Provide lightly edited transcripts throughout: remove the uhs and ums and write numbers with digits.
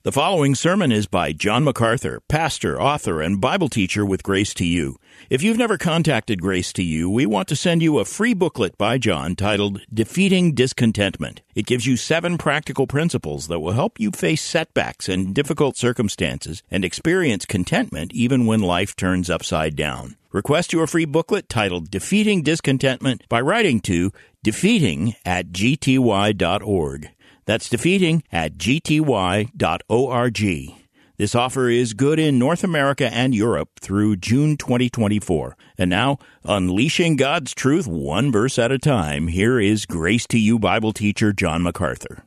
The following sermon is by John MacArthur, pastor, author, and Bible teacher with Grace to You. If you've never contacted Grace to You, we want to send you a free booklet by John titled Defeating Discontentment. It gives you 7 practical principles that will help you face setbacks and difficult circumstances and experience contentment even when life turns upside down. Request your free booklet titled Defeating Discontentment by writing to defeating@gty.org. That's defeating@gty.org. This offer is good in North America and Europe through June 2024. And now, unleashing God's truth one verse at a time, here is Grace to You Bible teacher John MacArthur.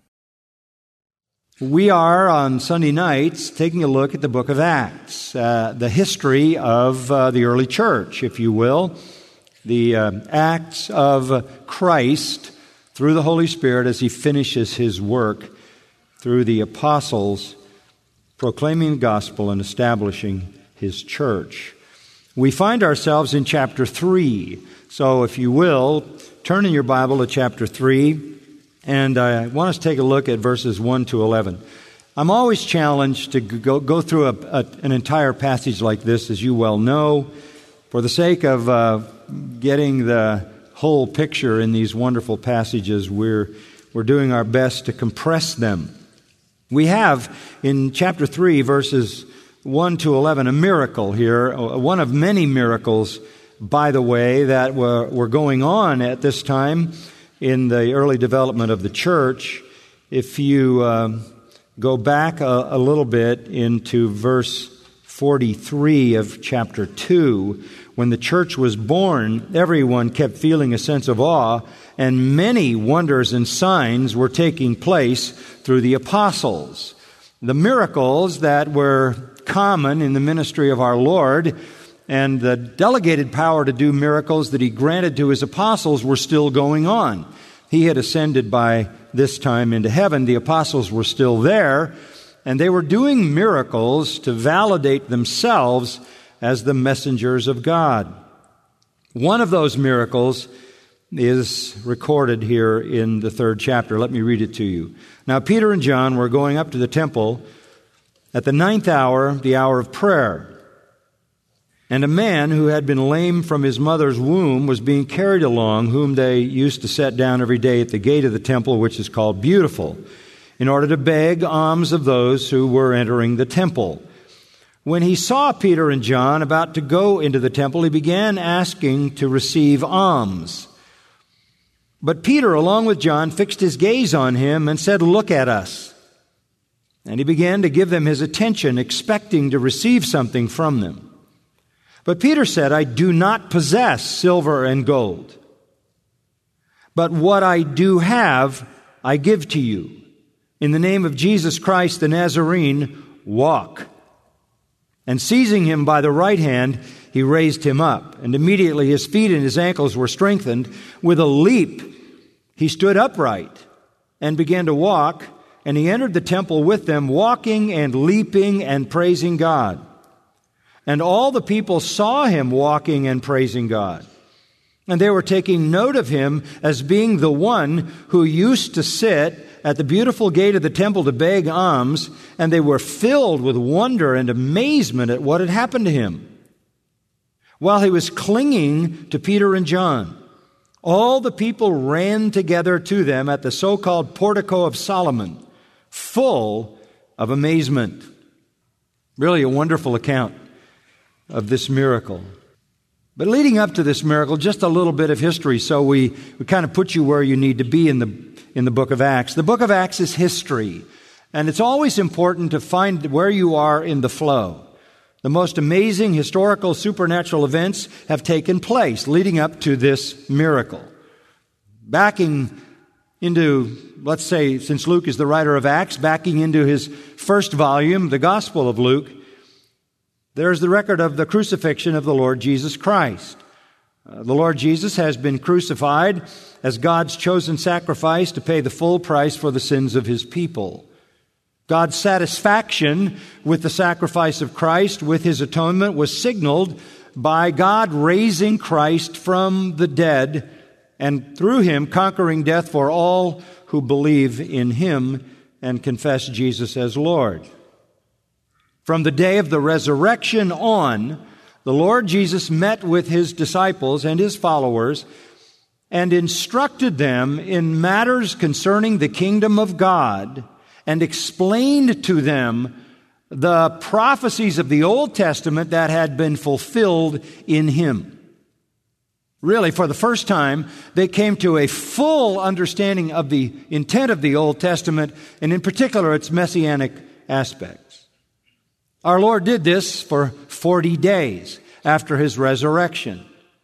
We are, on Sunday nights, taking a look at the book of Acts, the history of the early church, if you will, the acts of Christ through the Holy Spirit as He finishes His work through the apostles, proclaiming the gospel and establishing His church. We find ourselves in chapter 3. So if you will, turn in your Bible to chapter 3, and I want us to take a look at verses 1 to 11. I'm always challenged to go through an entire passage like this, as you well know, for the sake of getting the whole picture in these wonderful passages. We're doing our best to compress them. We have in chapter 3, verses 1 to 11, a miracle here, one of many miracles, by the way, that were going on at this time in the early development of the church. If you go back a little bit into verse 43 of chapter 2, when the church was born, everyone kept feeling a sense of awe, and many wonders and signs were taking place through the apostles. The miracles that were common in the ministry of our Lord and the delegated power to do miracles that He granted to His apostles were still going on. He had ascended by this time into heaven. The apostles were still there, and they were doing miracles to validate themselves as the messengers of God. One of those miracles is recorded here in the 3rd chapter. Let me read it to you. Now Peter and John were going up to the temple at the 9th hour, the hour of prayer. And a man who had been lame from his mother's womb was being carried along, whom they used to set down every day at the gate of the temple, which is called Beautiful, in order to beg alms of those who were entering the temple. When he saw Peter and John about to go into the temple, he began asking to receive alms. But Peter, along with John, fixed his gaze on him and said, "Look at us." And he began to give them his attention, expecting to receive something from them. But Peter said, "I do not possess silver and gold, but what I do have, I give to you. In the name of Jesus Christ the Nazarene, walk." And seizing him by the right hand, he raised him up. And immediately his feet and his ankles were strengthened. With a leap, he stood upright and began to walk. And he entered the temple with them, walking and leaping and praising God. And all the people saw him walking and praising God. And they were taking note of him as being the one who used to sit at the beautiful gate of the temple to beg alms, and they were filled with wonder and amazement at what had happened to him. While he was clinging to Peter and John, all the people ran together to them at the so-called Portico of Solomon, full of amazement. Really a wonderful account of this miracle. But leading up to this miracle, just a little bit of history, so we kind of put you where you need to be in the book of Acts. The book of Acts is history, and it's always important to find where you are in the flow. The most amazing historical supernatural events have taken place leading up to this miracle. Backing into, let's say, since Luke is the writer of Acts, backing into his first volume, the Gospel of Luke, there's the record of the crucifixion of the Lord Jesus Christ. The Lord Jesus has been crucified as God's chosen sacrifice to pay the full price for the sins of His people. God's satisfaction with the sacrifice of Christ, with His atonement, was signaled by God raising Christ from the dead and through Him conquering death for all who believe in Him and confess Jesus as Lord. From the day of the resurrection on, the Lord Jesus met with His disciples and His followers and instructed them in matters concerning the kingdom of God and explained to them the prophecies of the Old Testament that had been fulfilled in Him. Really, for the first time, they came to a full understanding of the intent of the Old Testament, and in particular, its messianic aspects. Our Lord did this for 40 days after His resurrection,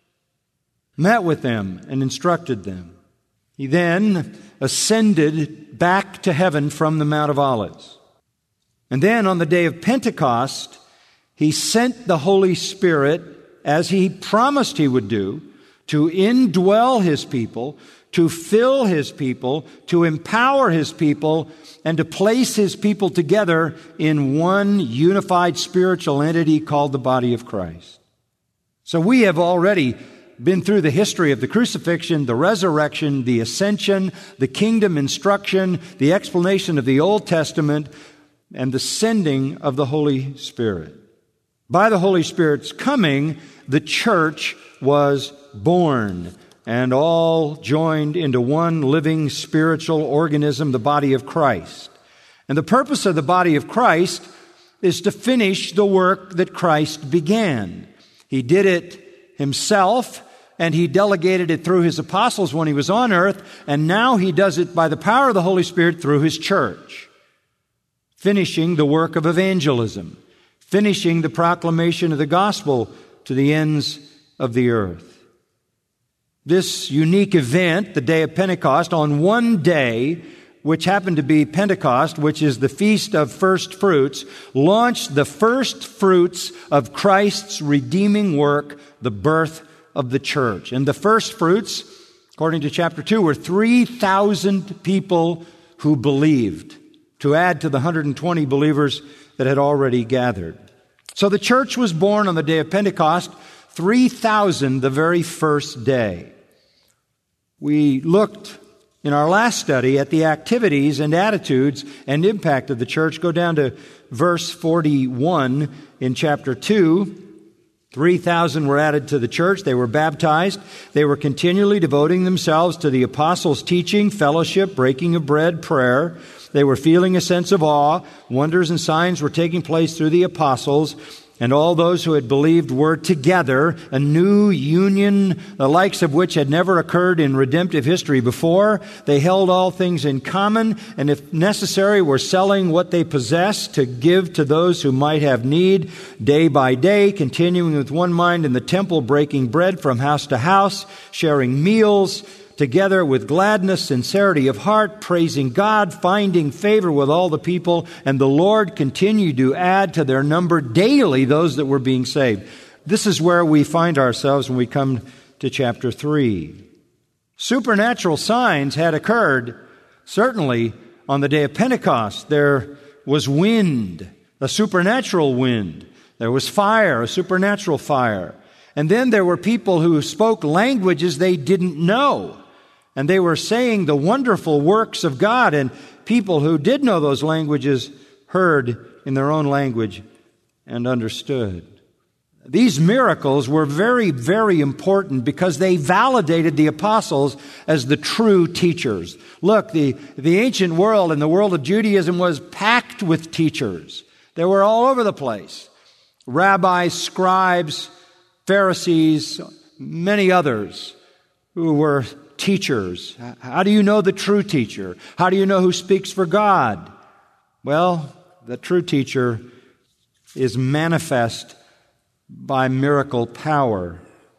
met with them and instructed them. He then ascended back to heaven from the Mount of Olives. And then on the day of Pentecost, He sent the Holy Spirit, as He promised He would do, to indwell His people, to fill His people, to empower His people, and to place His people together in one unified spiritual entity called the body of Christ. So we have already been through the history of the crucifixion, the resurrection, the ascension, the kingdom instruction, the explanation of the Old Testament, and the sending of the Holy Spirit. By the Holy Spirit's coming, the church was born, and all joined into one living spiritual organism, the body of Christ. And the purpose of the body of Christ is to finish the work that Christ began. He did it Himself, and He delegated it through His apostles when He was on earth, and now He does it by the power of the Holy Spirit through His church, finishing the work of evangelism, finishing the proclamation of the gospel to the ends of the earth. This unique event, the day of Pentecost, on one day, which happened to be Pentecost, which is the Feast of First Fruits, launched the first fruits of Christ's redeeming work, the birth of the church. And the first fruits, according to chapter 2, were 3,000 people who believed, to add to the 120 believers that had already gathered. So the church was born on the day of Pentecost, 3,000 the very first day. We looked in our last study at the activities and attitudes and impact of the church. Go down to verse 41 in chapter 2. 3,000 were added to the church. They were baptized. They were continually devoting themselves to the apostles' teaching, fellowship, breaking of bread, prayer. They were feeling a sense of awe. Wonders and signs were taking place through the apostles. And all those who had believed were together, a new union, the likes of which had never occurred in redemptive history before. They held all things in common, and if necessary, were selling what they possessed to give to those who might have need, day by day, continuing with one mind in the temple, breaking bread from house to house, sharing meals together with gladness, sincerity of heart, praising God, finding favor with all the people, and the Lord continued to add to their number daily those that were being saved. This is where we find ourselves when we come to chapter 3. Supernatural signs had occurred, certainly on the day of Pentecost. There was wind, a supernatural wind. There was fire, a supernatural fire. And then there were people who spoke languages they didn't know. And they were saying the wonderful works of God, and people who did know those languages heard in their own language and understood. These miracles were very, very important because they validated the apostles as the true teachers. Look, the ancient world and the world of Judaism was packed with teachers. They were all over the place. Rabbis, scribes, Pharisees, many others who were teachers. How do you know the true teacher? How do you know who speaks for God? Well, the true teacher is manifest by miracle power.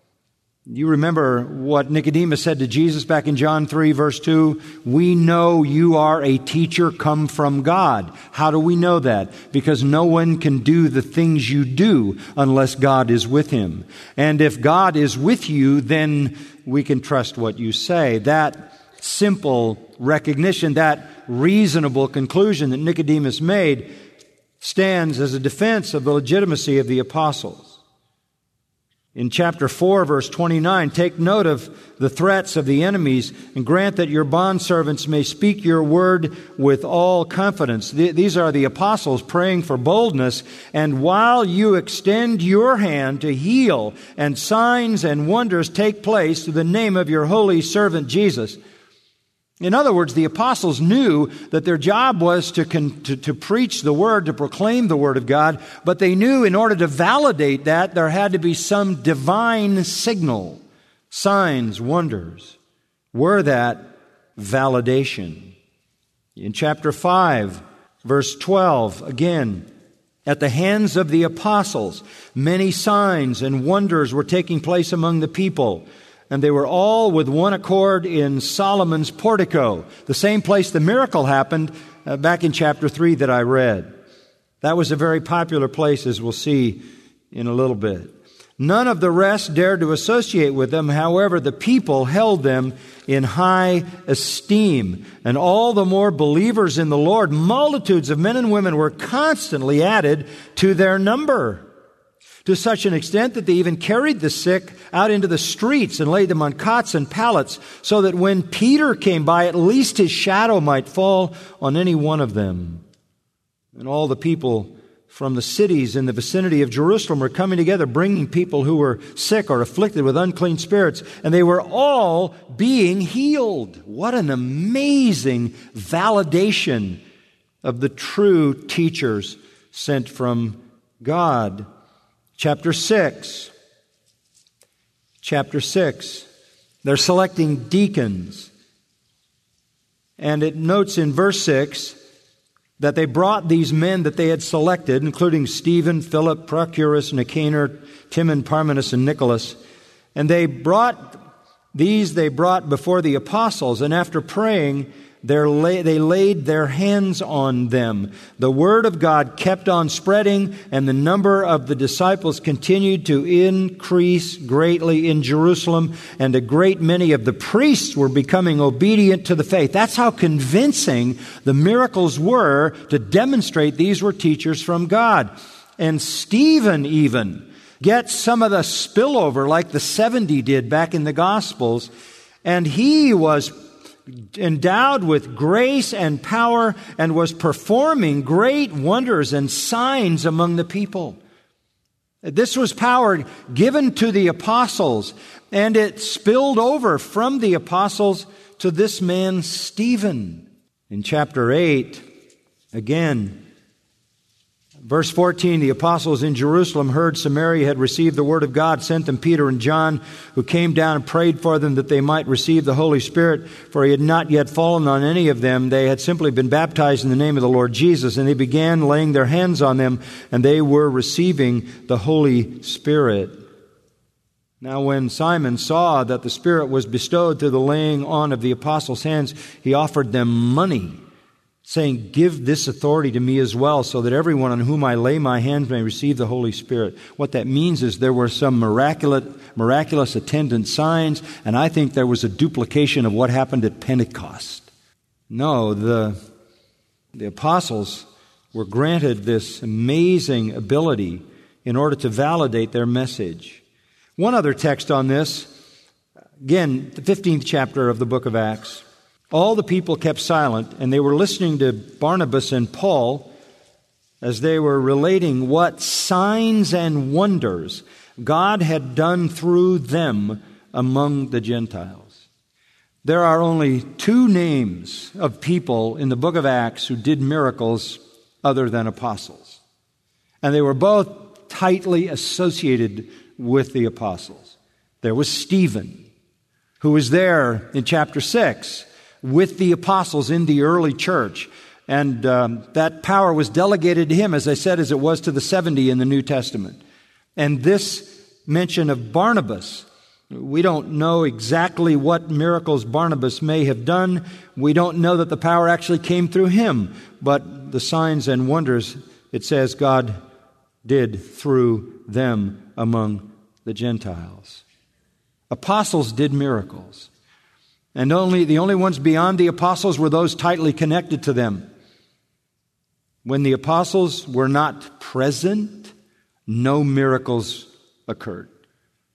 You remember what Nicodemus said to Jesus back in John 3, verse 2? We know you are a teacher come from God. How do we know that? Because no one can do the things you do unless God is with him. And if God is with you, then we can trust what you say. That simple recognition, that reasonable conclusion that Nicodemus made stands as a defense of the legitimacy of the apostles. In chapter 4, verse 29, take note of the threats of the enemies and grant that your bondservants may speak your word with all confidence. These are the apostles praying for boldness. And while you extend your hand to heal and signs and wonders take place through the name of your holy servant Jesus. In other words, the apostles knew that their job was to preach the word, to proclaim the word of God, but they knew in order to validate that, there had to be some divine signal. Signs, wonders were that validation. In chapter 5, verse 12, again, at the hands of the apostles, many signs and wonders were taking place among the people. And they were all with one accord in Solomon's portico, the same place the miracle happened back in chapter 3 that I read. That was a very popular place, as we'll see in a little bit. None of the rest dared to associate with them. However, the people held them in high esteem. And all the more believers in the Lord, multitudes of men and women were constantly added to their number, to such an extent that they even carried the sick out into the streets and laid them on cots and pallets, so that when Peter came by, at least his shadow might fall on any one of them. And all the people from the cities in the vicinity of Jerusalem were coming together, bringing people who were sick or afflicted with unclean spirits, and they were all being healed. What an amazing validation of the true teachers sent from God. Chapter 6. They're selecting deacons. And it notes in verse 6 that they brought these men that they had selected, including Stephen, Philip, Prochorus, Nicanor, Timon, Parmenas, and Nicholas. And they brought before the apostles, and after praying, they laid their hands on them. The word of God kept on spreading, and the number of the disciples continued to increase greatly in Jerusalem, and a great many of the priests were becoming obedient to the faith. That's how convincing the miracles were to demonstrate these were teachers from God. And Stephen even gets some of the spillover like the 70 did back in the Gospels, and he was endowed with grace and power and was performing great wonders and signs among the people. This was power given to the apostles, and it spilled over from the apostles to this man Stephen. In chapter 8, again, verse 14, the apostles in Jerusalem heard Samaria had received the word of God, sent them Peter and John, who came down and prayed for them that they might receive the Holy Spirit, for he had not yet fallen on any of them. They had simply been baptized in the name of the Lord Jesus, and they began laying their hands on them, and they were receiving the Holy Spirit. Now when Simon saw that the Spirit was bestowed through the laying on of the apostles' hands, he offered them money, saying, "Give this authority to me as well, so that everyone on whom I lay my hands may receive the Holy Spirit." What that means is there were some miraculous attendant signs, and I think there was a duplication of what happened at Pentecost. No, the apostles were granted this amazing ability in order to validate their message. One other text on this, again, the 15th chapter of the book of Acts. All the people kept silent, and they were listening to Barnabas and Paul as they were relating what signs and wonders God had done through them among the Gentiles. There are only 2 names of people in the book of Acts who did miracles other than apostles. And they were both tightly associated with the apostles. There was Stephen, who was there in chapter 6, with the apostles in the early church. And that power was delegated to him, as I said, as it was to the 70 in the New Testament. And this mention of Barnabas, we don't know exactly what miracles Barnabas may have done. We don't know that the power actually came through him. But the signs and wonders, it says, God did through them among the Gentiles. Apostles did miracles. And the only ones beyond the apostles were those tightly connected to them. When the apostles were not present, no miracles occurred.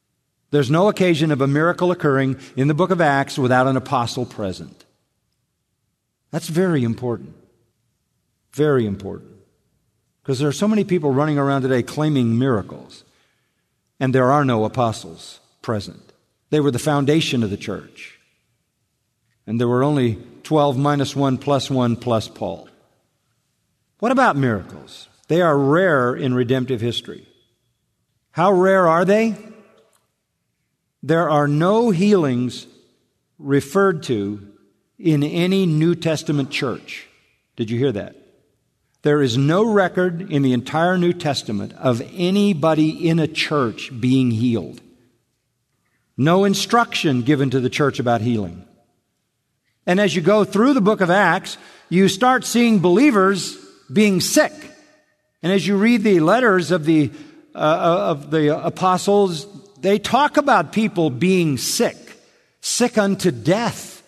There's no occasion of a miracle occurring in the book of Acts without an apostle present. That's very important. Very important. Because there are so many people running around today claiming miracles, and there are no apostles present. They were the foundation of the church. And there were only 12 minus 1 plus Paul. What about miracles? They are rare in redemptive history. How rare are they? There are no healings referred to in any New Testament church. Did you hear that? There is no record in the entire New Testament of anybody in a church being healed. No instruction given to the church about healing. And as you go through the book of Acts, you start seeing believers being sick. And as you read the letters of the apostles, they talk about people being sick unto death.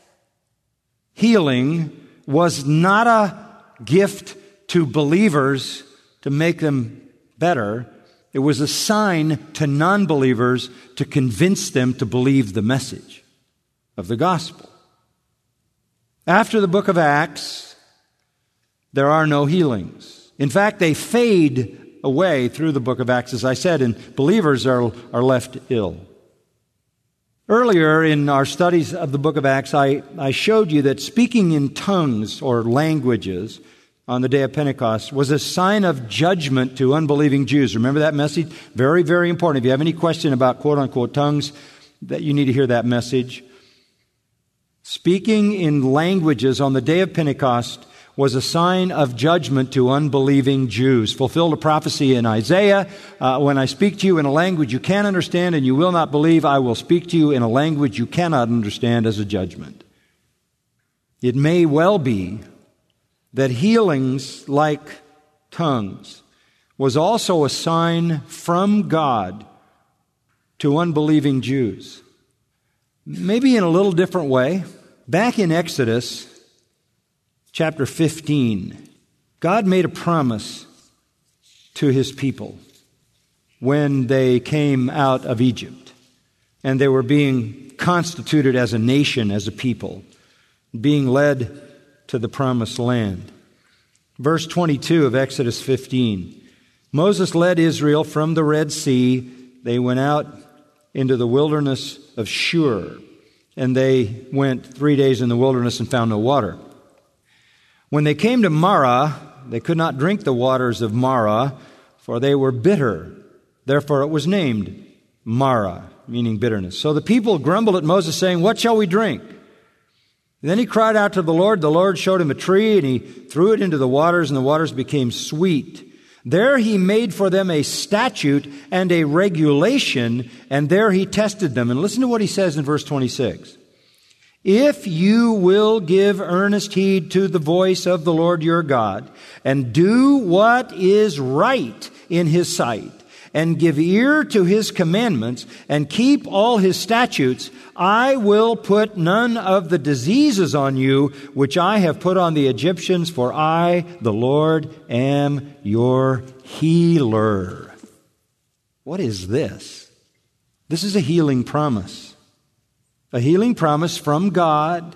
Healing was not a gift to believers to make them better. It was a sign to non-believers to convince them to believe the message of the gospel. After the book of Acts, there are no healings. In fact, they fade away through the book of Acts, as I said, and believers are left ill. Earlier in our studies of the book of Acts, I showed you that speaking in tongues or languages on the day of Pentecost was a sign of judgment to unbelieving Jews. Remember that message? Very, very important. If you have any question about quote-unquote tongues, that you need to hear that message. Speaking in languages on the day of Pentecost was a sign of judgment to unbelieving Jews. Fulfilled a prophecy in Isaiah, when I speak to you in a language you can't understand and you will not believe, I will speak to you in a language you cannot understand as a judgment. It may well be that healings like tongues was also a sign from God to unbelieving Jews. Maybe in a little different way. Back in Exodus chapter 15, God made a promise to His people when they came out of Egypt and they were being constituted as a nation, as a people, being led to the promised land. Verse 22 of Exodus 15. Moses led Israel from the Red Sea. They went out into the wilderness of Shur, and they went 3 days in the wilderness and found no water. When they came to Marah, they could not drink the waters of Marah, for they were bitter. Therefore it was named Marah, meaning bitterness. So the people grumbled at Moses, saying, "What shall we drink?" Then he cried out to the Lord. The Lord showed him a tree, and he threw it into the waters, and the waters became sweet. There he made for them a statute and a regulation, and there he tested them. And listen to what he says in verse 26. If you will give earnest heed to the voice of the Lord your God, and do what is right in His sight, and give ear to His commandments, and keep all His statutes, I will put none of the diseases on you which I have put on the Egyptians, for I, the Lord, am your healer. What is this? This is a healing promise. A healing promise from God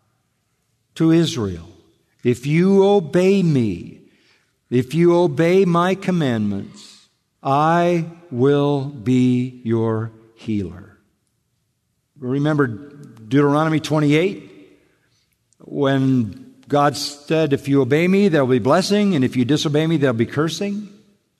to Israel. If you obey me, if you obey my commandments, I will be your healer. Remember Deuteronomy 28? When God said, if you obey me, there will be blessing, and if you disobey me, there will be cursing.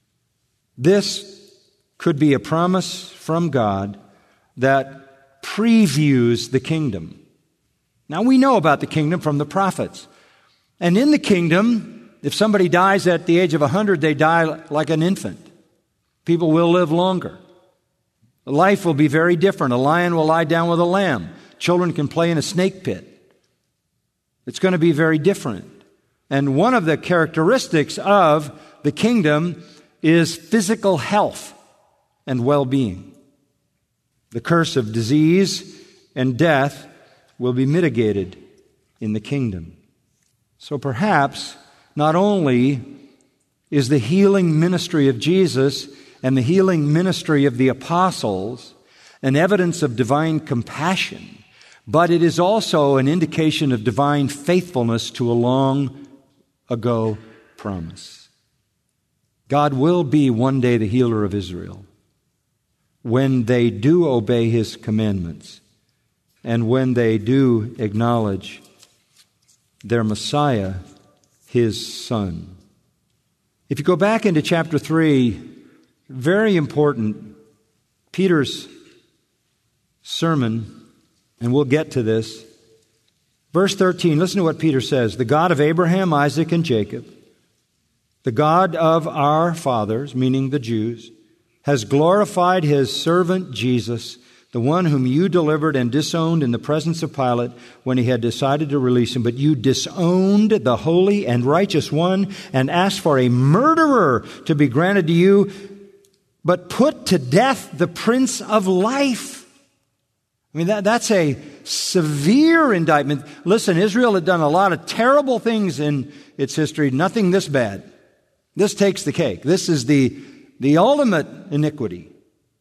This could be a promise from God that previews the kingdom. Now we know about the kingdom from the prophets. And in the kingdom, if somebody dies at the age of 100, they die like an infant. People will live longer. Life will be very different. A lion will lie down with a lamb. Children can play in a snake pit. It's going to be very different. And one of the characteristics of the kingdom is physical health and well-being. The curse of disease and death will be mitigated in the kingdom. So perhaps not only is the healing ministry of Jesus and the healing ministry of the apostles an evidence of divine compassion, but it is also an indication of divine faithfulness to a long ago promise. God will be one day the healer of Israel when they do obey His commandments and when they do acknowledge their Messiah, His Son. If you go back into chapter 3, very important, Peter's sermon, and we'll get to this. Verse 13, listen to what Peter says. The God of Abraham, Isaac, and Jacob, the God of our fathers, meaning the Jews, has glorified His servant Jesus, the one whom you delivered and disowned in the presence of Pilate when he had decided to release him. But you disowned the holy and righteous one and asked for a murderer to be granted to you, but put to death the Prince of Life. I mean, that's a severe indictment. Listen, Israel had done a lot of terrible things in its history, nothing this bad. This takes the cake. This is the ultimate iniquity.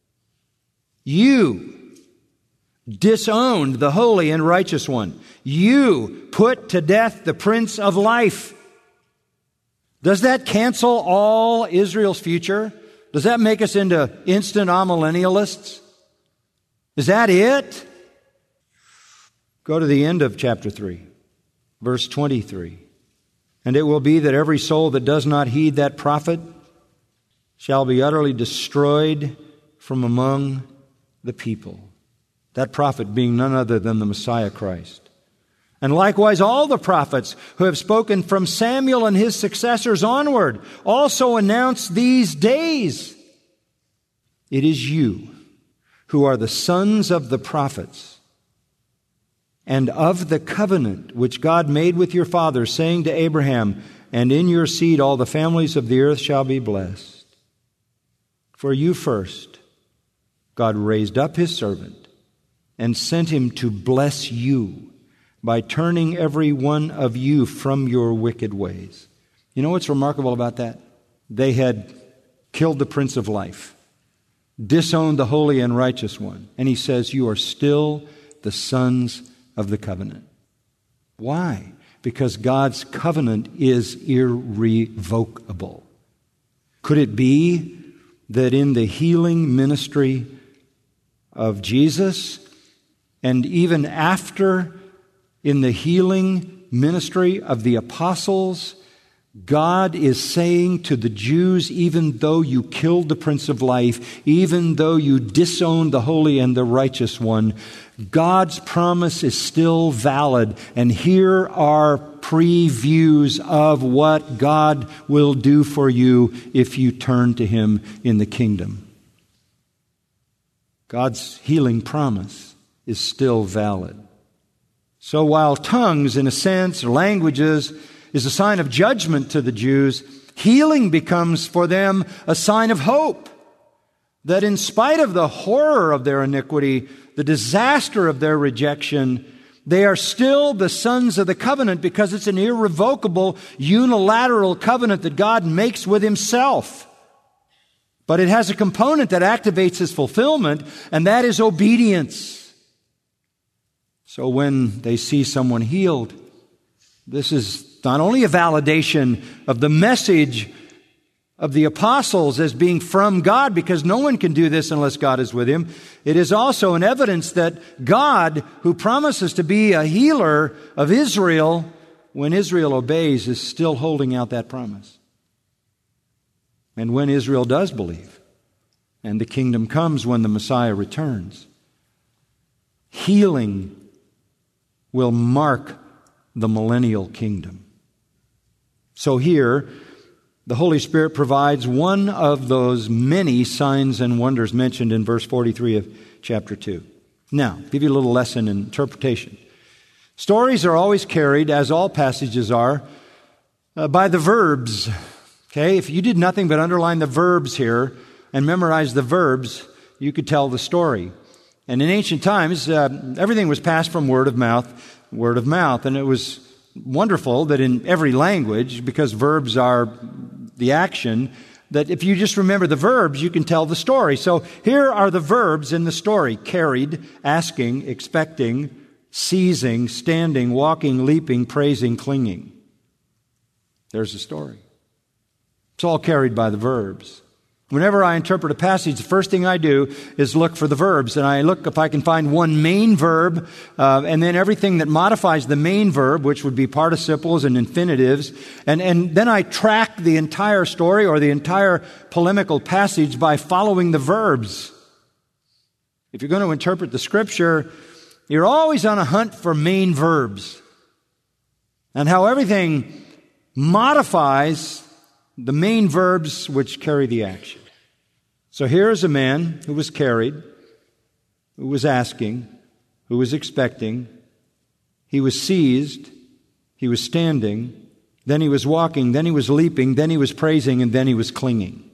You disowned the holy and righteous one. You put to death the Prince of Life. Does that cancel all Israel's future? Does that make us into instant amillennialists? Is that it? Go to the end of chapter 3, verse 23. And it will be that every soul that does not heed that prophet shall be utterly destroyed from among the people. That prophet being none other than the Messiah Christ. And likewise all the prophets who have spoken from Samuel and his successors onward also announce these days. It is you who are the sons of the prophets and of the covenant which God made with your fathers, saying to Abraham, and in your seed all the families of the earth shall be blessed. For you first, God raised up His servant and sent him to bless you by turning every one of you from your wicked ways. You know what's remarkable about that? They had killed the Prince of Life, disowned the holy and righteous one. And He says, you are still the sons of the covenant. Why? Because God's covenant is irrevocable. Could it be that in the healing ministry of Jesus, and even after in the healing ministry of the apostles, God is saying to the Jews, even though you killed the Prince of Life, even though you disowned the holy and the righteous one, God's promise is still valid. And here are previews of what God will do for you if you turn to Him in the kingdom. God's healing promise is still valid. So while tongues, in a sense, or languages, is a sign of judgment to the Jews, healing becomes for them a sign of hope. That in spite of the horror of their iniquity, the disaster of their rejection, they are still the sons of the covenant because it's an irrevocable, unilateral covenant that God makes with Himself. But it has a component that activates His fulfillment, and that is obedience. So when they see someone healed, this is not only a validation of the message of the apostles as being from God, because no one can do this unless God is with him. It is also an evidence that God, who promises to be a healer of Israel, when Israel obeys, is still holding out that promise. And when Israel does believe, and the kingdom comes when the Messiah returns, healing will mark the millennial kingdom. So here, the Holy Spirit provides one of those many signs and wonders mentioned in verse 43 of chapter 2. Now, give you a little lesson in interpretation. Stories are always carried, as all passages are, by the verbs. Okay, if you did nothing but underline the verbs here and memorize the verbs, you could tell the story. And in ancient times, everything was passed from word of mouth, and it was wonderful that in every language, because verbs are the action, that if you just remember the verbs, you can tell the story. So here are the verbs in the story: carried, asking, expecting, seizing, standing, walking, leaping, praising, clinging. There's the story. It's all carried by the verbs. Whenever I interpret a passage, the first thing I do is look for the verbs. And I look if I can find one main verb, and then everything that modifies the main verb, which would be participles and infinitives. And then I track the entire story or the entire polemical passage by following the verbs. If you're going to interpret the Scripture, you're always on a hunt for main verbs and how everything modifies the main verbs which carry the action. So here is a man who was carried, who was asking, who was expecting. He was seized, he was standing, then he was walking, then he was leaping, then he was praising, and then he was clinging.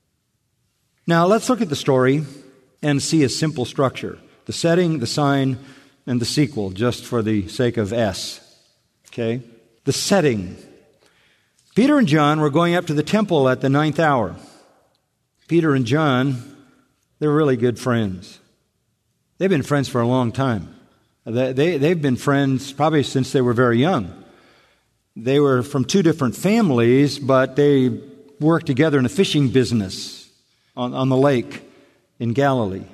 Now let's look at the story and see a simple structure: the setting, the sign, and the sequel, just for the sake of S. Okay? The setting. Peter and John were going up to the temple at the 9th hour. Peter and John, they're really good friends. They've been friends for a long time. They've been friends probably since they were very young. They were from two different families, but they worked together in a fishing business on the lake in Galilee.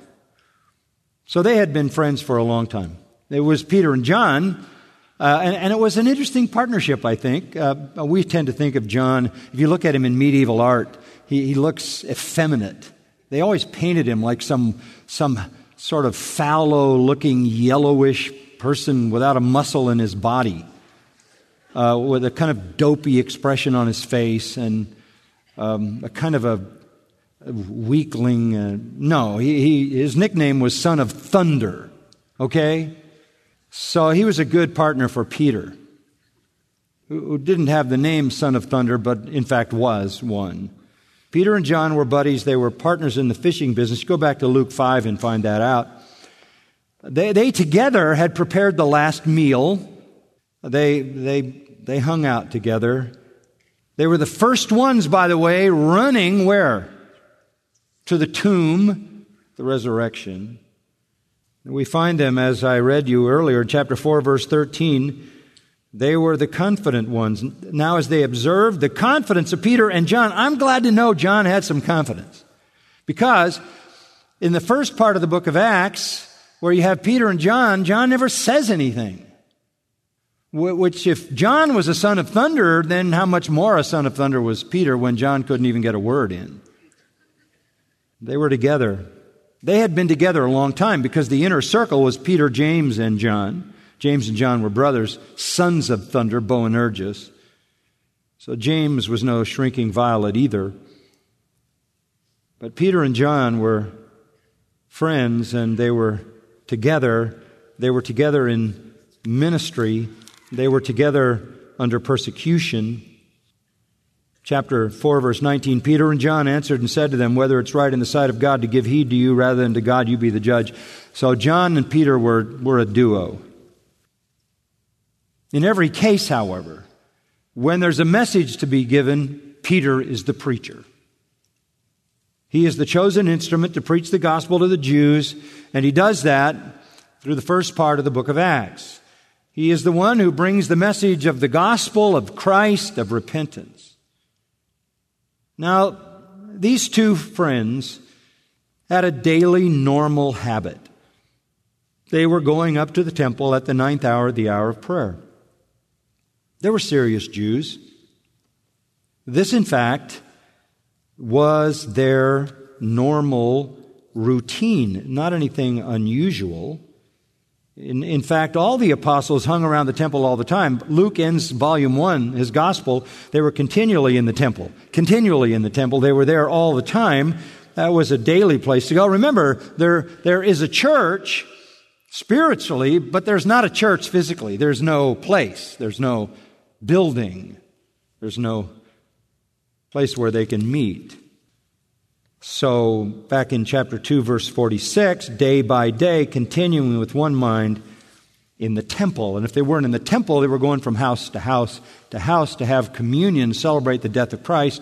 So they had been friends for a long time. It was Peter and John. And it was an interesting partnership, I think. We tend to think of John, if you look at him in medieval art, he looks effeminate. They always painted him like some sort of fallow-looking, yellowish person without a muscle in his body, with a kind of dopey expression on his face and a kind of a weakling. His nickname was Son of Thunder, okay? So he was a good partner for Peter, who didn't have the name Son of Thunder, but in fact was one. Peter and John were buddies. They were partners in the fishing business. Go back to Luke 5 and find that out. They together had prepared the last meal. They hung out together. They were the first ones, by the way, running where? To the tomb, the resurrection. We find them, as I read you earlier, chapter 4, verse 13, they were the confident ones. Now, as they observed the confidence of Peter and John, I'm glad to know John had some confidence. Because in the first part of the book of Acts, where you have Peter and John never says anything. Which, if John was a son of thunder, then how much more a son of thunder was Peter when John couldn't even get a word in? They were together. They had been together a long time because the inner circle was Peter, James, and John. James and John were brothers, sons of thunder, Boanerges. So James was no shrinking violet either. But Peter and John were friends, and they were together. They were together in ministry. They were together under persecution. Chapter 4, verse 19, Peter and John answered and said to them, whether it's right in the sight of God to give heed to you rather than to God, you be the judge. So John and Peter were a duo. In every case, however, when there's a message to be given, Peter is the preacher. He is the chosen instrument to preach the gospel to the Jews, and he does that through the first part of the book of Acts. He is the one who brings the message of the gospel of Christ, of repentance. Now, these two friends had a daily normal habit. They were going up to the temple at the 9th hour, the hour of prayer. They were serious Jews. This, in fact, was their normal routine, not anything unusual. In fact, all the apostles hung around the temple all the time. Luke ends volume 1, his gospel. They were continually in the temple. They were there all the time. That was a daily place to go. Remember, there is a church spiritually, but there's not a church physically. There's no place. There's no building. There's no place where they can meet. So, back in chapter 2, verse 46, day by day, continuing with one mind in the temple. And if they weren't in the temple, they were going from house to house to house to have communion, celebrate the death of Christ,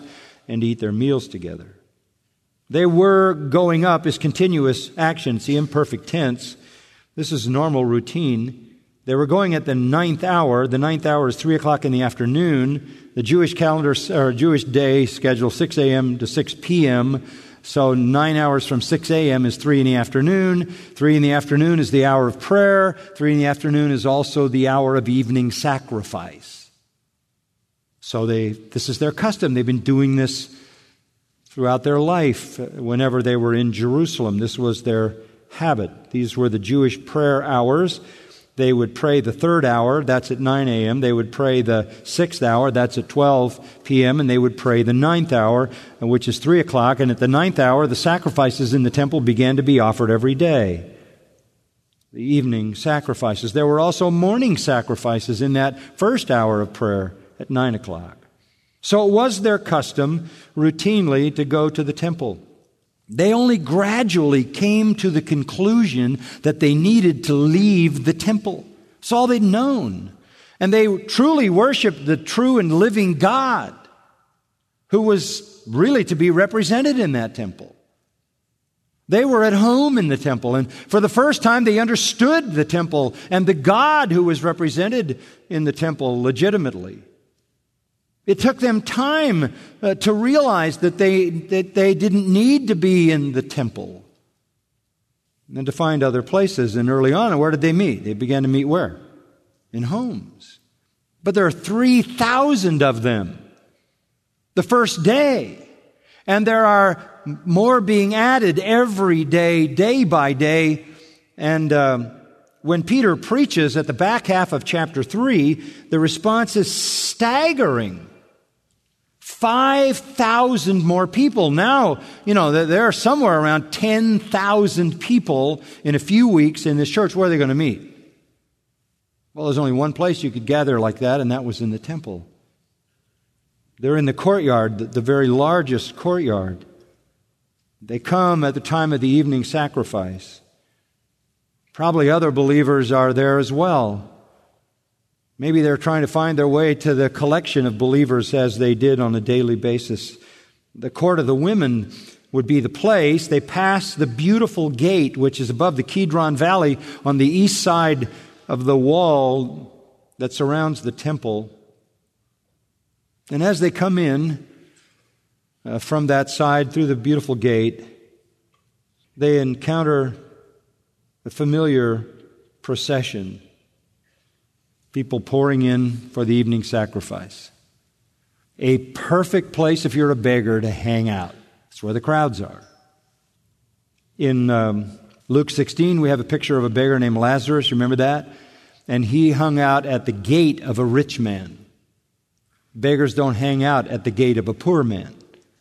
and eat their meals together. They were going up is continuous action. It's the imperfect tense. This is normal routine. They were going at the 9th hour. The 9th hour is 3 o'clock in the afternoon. The Jewish calendar or Jewish day schedule 6 a.m. to 6 p.m. So 9 hours from 6 a.m. is 3 in the afternoon. 3 in the afternoon is the hour of prayer. 3 in the afternoon is also the hour of evening sacrifice. So this is their custom. They've been doing this throughout their life. Whenever they were in Jerusalem, this was their habit. These were the Jewish prayer hours. They would pray the 3rd hour, that's at 9 a.m. They would pray the 6th hour, that's at 12 p.m. And they would pray the 9th hour, which is 3 o'clock. And at the 9th hour, the sacrifices in the temple began to be offered every day. The evening sacrifices. There were also morning sacrifices in that first hour of prayer at 9 o'clock. So it was their custom routinely to go to the temple. They only gradually came to the conclusion that they needed to leave the temple. It's all they'd known. And they truly worshiped the true and living God, who was really to be represented in that temple. They were at home in the temple, and for the first time they understood the temple and the God who was represented in the temple legitimately. It took them time to realize that they didn't need to be in the temple and to find other places. And early on, where did they meet? They began to meet where? In homes. But there are 3,000 of them the first day. And there are more being added every day, day by day. And when Peter preaches at the back half of chapter 3, the response is staggering. 5,000 more people. Now, there are somewhere around 10,000 people in a few weeks in this church. Where are they going to meet? Well, there's only one place you could gather like that, and that was in the temple. They're in the courtyard, the very largest courtyard. They come at the time of the evening sacrifice. Probably other believers are there as well. Maybe they're trying to find their way to the collection of believers as they did on a daily basis. The court of the women would be the place. They pass the beautiful gate, which is above the Kidron Valley on the east side of the wall that surrounds the temple. And as they come in from that side through the beautiful gate, they encounter the familiar procession. People pouring in for the evening sacrifice. A perfect place if you're a beggar to hang out. That's where the crowds are. In Luke 16, we have a picture of a beggar named Lazarus. Remember that? And he hung out at the gate of a rich man. Beggars don't hang out at the gate of a poor man.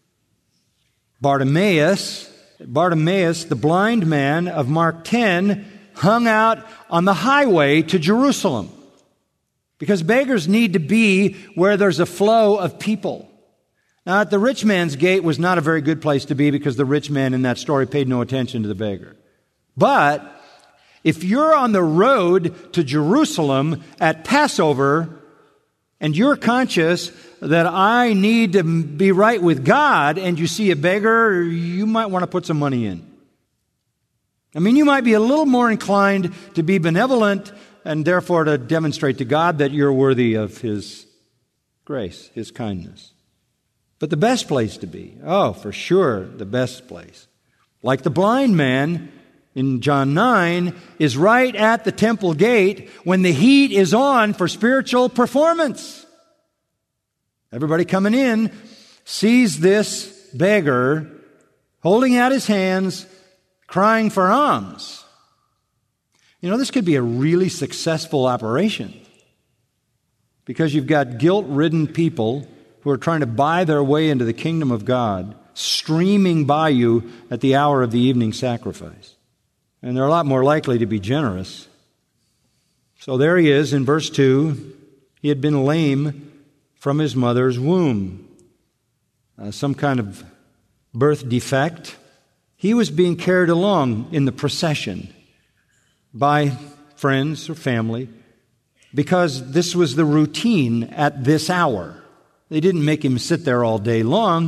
Bartimaeus, the blind man of Mark 10, hung out on the highway to Jerusalem. Because beggars need to be where there's a flow of people. Now, at the rich man's gate was not a very good place to be because the rich man in that story paid no attention to the beggar. But if you're on the road to Jerusalem at Passover and you're conscious that I need to be right with God and you see a beggar, you might want to put some money in. I mean, you might be a little more inclined to be benevolent and therefore to demonstrate to God that you're worthy of His grace, His kindness. But the best place to be, for sure, the best place, like the blind man in John 9, is right at the temple gate when the heat is on for spiritual performance. Everybody coming in sees this beggar holding out his hands, crying for alms. You know, this could be a really successful operation because you've got guilt-ridden people who are trying to buy their way into the kingdom of God, streaming by you at the hour of the evening sacrifice. And they're a lot more likely to be generous. So there he is in verse 2. He had been lame from his mother's womb. Some kind of birth defect. He was being carried along in the procession by friends or family because this was the routine at this hour. They didn't make him sit there all day long.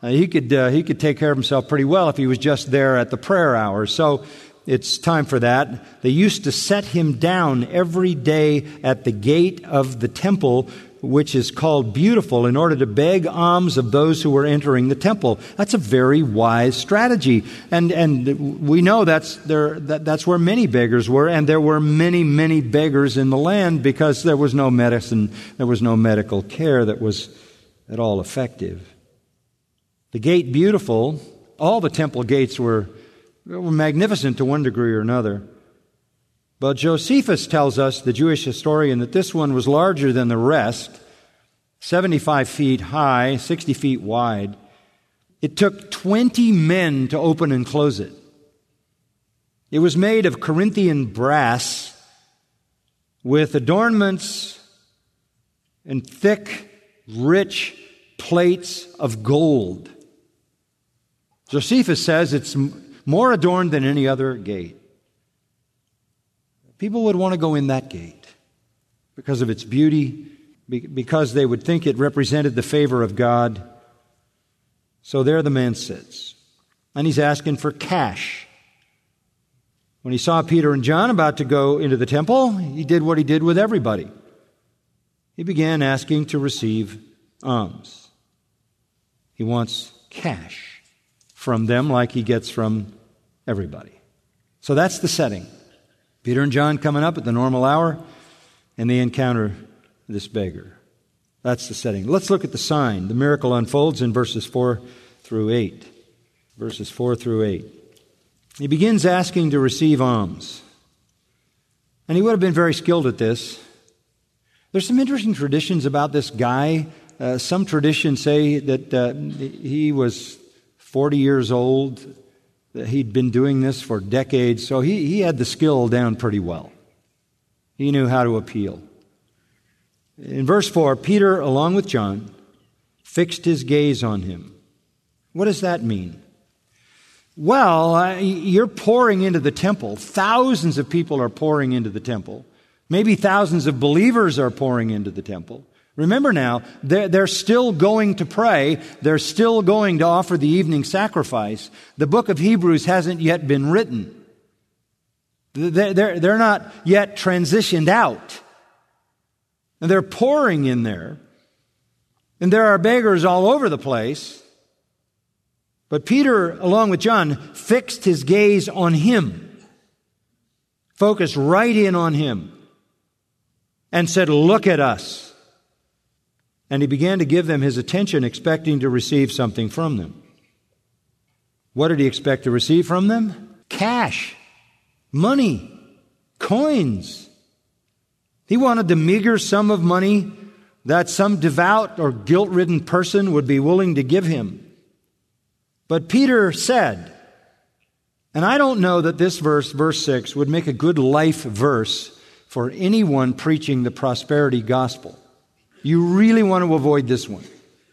He could take care of himself pretty well if he was just there at the prayer hour. So it's time for that. They used to set him down every day at the gate of the temple, which is called Beautiful, in order to beg alms of those who were entering the temple. That's a very wise strategy. And we know that's where many beggars were, and there were many, many beggars in the land because there was no medicine, there was no medical care that was at all effective. The gate Beautiful, all the temple gates were magnificent to one degree or another. But Josephus tells us, the Jewish historian, that this one was larger than the rest, 75 feet high, 60 feet wide. It took 20 men to open and close it. It was made of Corinthian brass with adornments and thick, rich plates of gold. Josephus says it's more adorned than any other gate. People would want to go in that gate because of its beauty, because they would think it represented the favor of God. So there the man sits, and he's asking for cash. When he saw Peter and John about to go into the temple, he did what he did with everybody. He began asking to receive alms. He wants cash from them like he gets from everybody. So that's the setting. Peter and John coming up at the normal hour, and they encounter this beggar. That's the setting. Let's look at the sign. The miracle unfolds in verses 4 through 8. Verses 4 through 8. He begins asking to receive alms. And he would have been very skilled at this. There's some interesting traditions about this guy. Some traditions say that he was 40 years old, that he'd been doing this for decades, so he had the skill down pretty well. He knew how to appeal. In verse 4, Peter, along with John, fixed his gaze on him. What does that mean? Well, you're pouring into the temple. Thousands of people are pouring into the temple. Maybe thousands of believers are pouring into the temple. Remember now, they're still going to pray. They're still going to offer the evening sacrifice. The book of Hebrews hasn't yet been written. They're not yet transitioned out. And they're pouring in there. And there are beggars all over the place. But Peter, along with John, fixed his gaze on him. Focused right in on him. And said, "Look at us." And he began to give them his attention, expecting to receive something from them. What did he expect to receive from them? Cash, money, coins. He wanted the meager sum of money that some devout or guilt-ridden person would be willing to give him. But Peter said, and I don't know that this verse, verse 6, would make a good life verse for anyone preaching the prosperity gospel. You really want to avoid this one.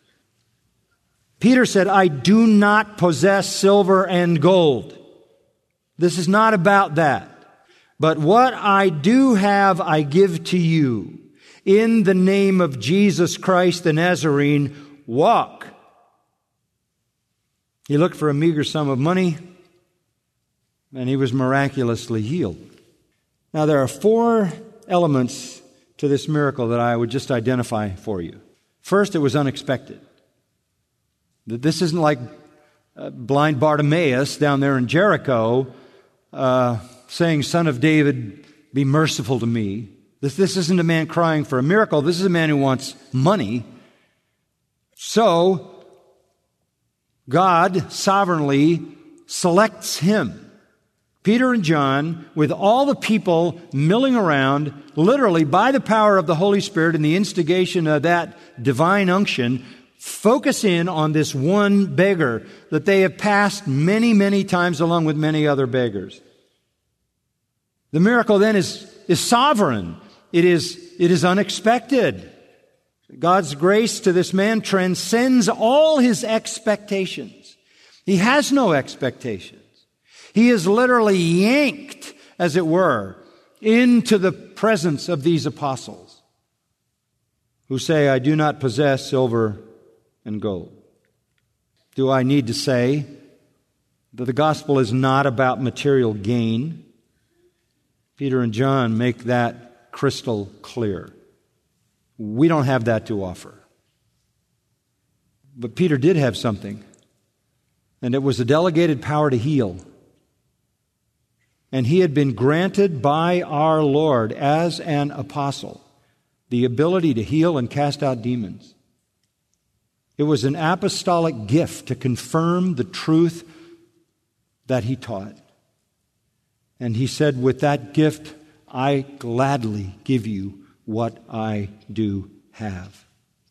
Peter said, "I do not possess silver and gold." This is not about that. "But what I do have, I give to you. In the name of Jesus Christ the Nazarene, walk." He looked for a meager sum of money, and he was miraculously healed. Now, there are 4 elements to this miracle that I would just identify for you. First, it was unexpected. This isn't like blind Bartimaeus down there in Jericho saying, "Son of David, be merciful to me." This isn't a man crying for a miracle. This is a man who wants money. So, God sovereignly selects him. Peter and John, with all the people milling around, literally by the power of the Holy Spirit and the instigation of that divine unction, focus in on this one beggar that they have passed many, many times along with many other beggars. The miracle then is sovereign. It is unexpected. God's grace to this man transcends all his expectations. He has no expectations. He is literally yanked, as it were, into the presence of these apostles who say, "I do not possess silver and gold." do I need to say that the gospel is not about material gain. Peter and John make that crystal clear. We don't have that to offer. But Peter did have something, and it was a delegated power to heal. And he had been granted by our Lord as an apostle the ability to heal and cast out demons. It was an apostolic gift to confirm the truth that he taught. And he said, with that gift, I gladly give you what I do have.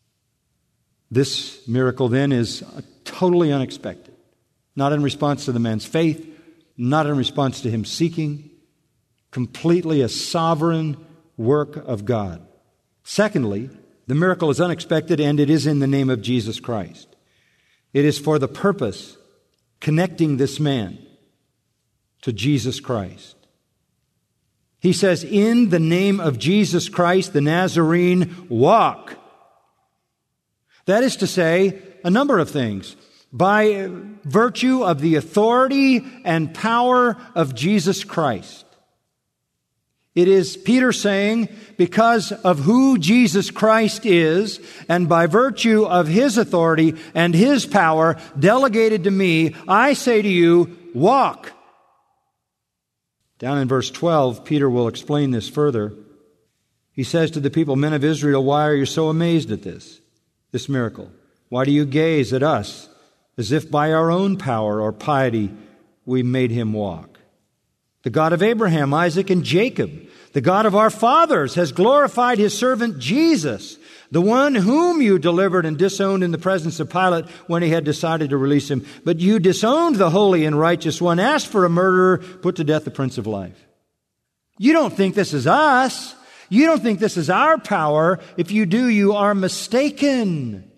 This miracle then is totally unexpected. Not in response to the man's faith, not in response to him seeking, completely a sovereign work of God. Secondly, the miracle is unexpected, and it is in the name of Jesus Christ. It is for the purpose connecting this man to Jesus Christ. He says, in the name of Jesus Christ, the Nazarene, walk. That is to say, a number of things. By virtue of the authority and power of Jesus Christ. It is Peter saying, because of who Jesus Christ is, and by virtue of His authority and His power delegated to me, I say to you, walk. Down in verse 12, Peter will explain this further. He says to the people, men of Israel, why are you so amazed at this miracle? Why do you gaze at us as if by our own power or piety we made him walk? The God of Abraham, Isaac, and Jacob, the God of our fathers, has glorified His servant Jesus, the one whom you delivered and disowned in the presence of Pilate when he had decided to release him. But you disowned the holy and righteous one, asked for a murderer, put to death the Prince of Life. You don't think this is us. You don't think this is our power. If you do, you are mistaken.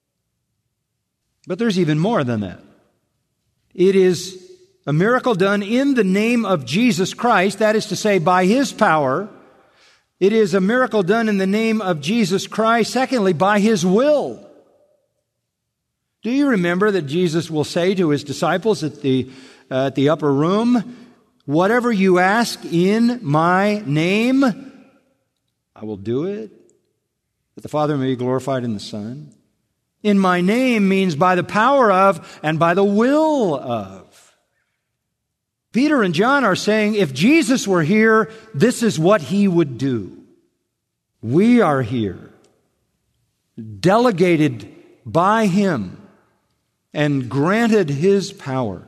But there's even more than that. It is a miracle done in the name of Jesus Christ, that is to say, by His power. It is a miracle done in the name of Jesus Christ, secondly, by His will. Do you remember that Jesus will say to His disciples at the upper room, whatever you ask in my name, I will do it, that the Father may be glorified in the Son. In my name means by the power of and by the will of. Peter and John are saying, if Jesus were here, this is what He would do. We are here, delegated by Him and granted His power.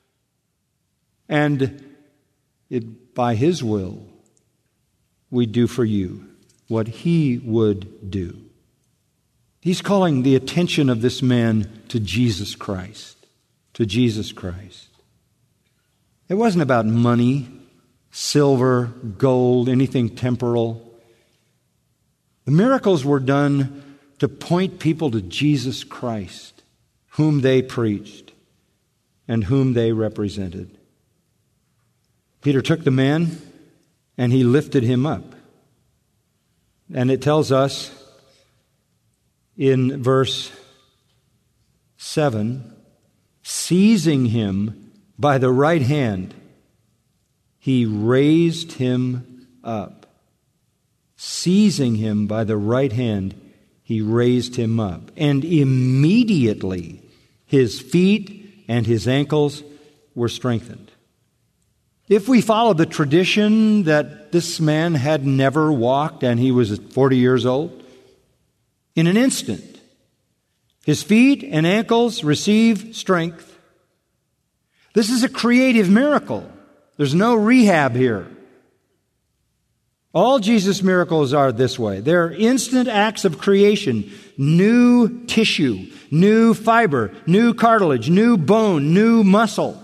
And by His will, we do for you what He would do. He's calling the attention of this man to Jesus Christ. To Jesus Christ. It wasn't about money, silver, gold, anything temporal. The miracles were done to point people to Jesus Christ, whom they preached and whom they represented. Peter took the man and he lifted him up. And it tells us in verse 7, seizing him by the right hand, he raised him up. Seizing him by the right hand, he raised him up. And immediately his feet and his ankles were strengthened. If we follow the tradition that this man had never walked and he was 40 years old, in an instant, his feet and ankles receive strength. This is a creative miracle. There's no rehab here. All Jesus' miracles are this way. They're instant acts of creation. New tissue, new fiber, new cartilage, new bone, new muscle,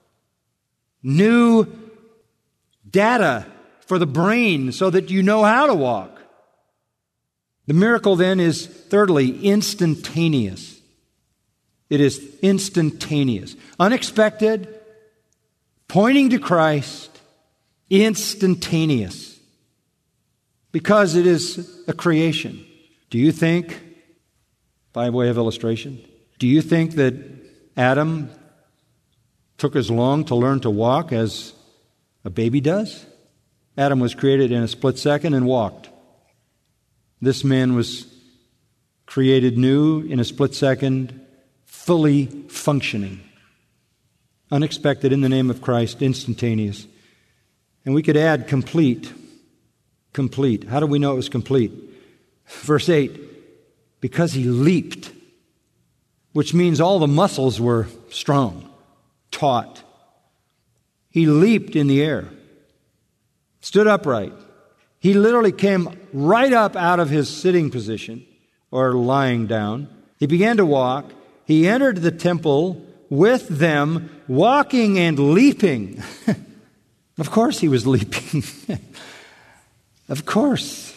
new data for the brain so that you know how to walk. The miracle then is, thirdly, instantaneous. It is instantaneous. Unexpected, pointing to Christ, instantaneous. Because it is a creation. Do you think, by way of illustration, do you think that Adam took as long to learn to walk as a baby does. Adam was created in a split second and walked. This man was created new in a split second, fully functioning. Unexpected in the name of Christ, instantaneous. And we could add complete. Complete. How do we know it was complete? Verse 8, because he leaped, which means all the muscles were strong, taut. He leaped in the air, stood upright. He literally came right up out of his sitting position or lying down. He began to walk. He entered the temple with them, walking and leaping. Of course he was leaping. Of course.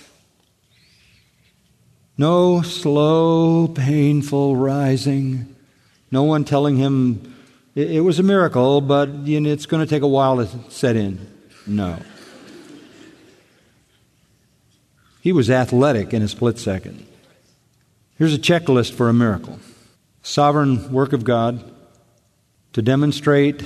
No slow, painful rising. No one telling him it was a miracle, but it's going to take a while to set in. No. He was athletic in a split second. Here's a checklist for a miracle. Sovereign work of God to demonstrate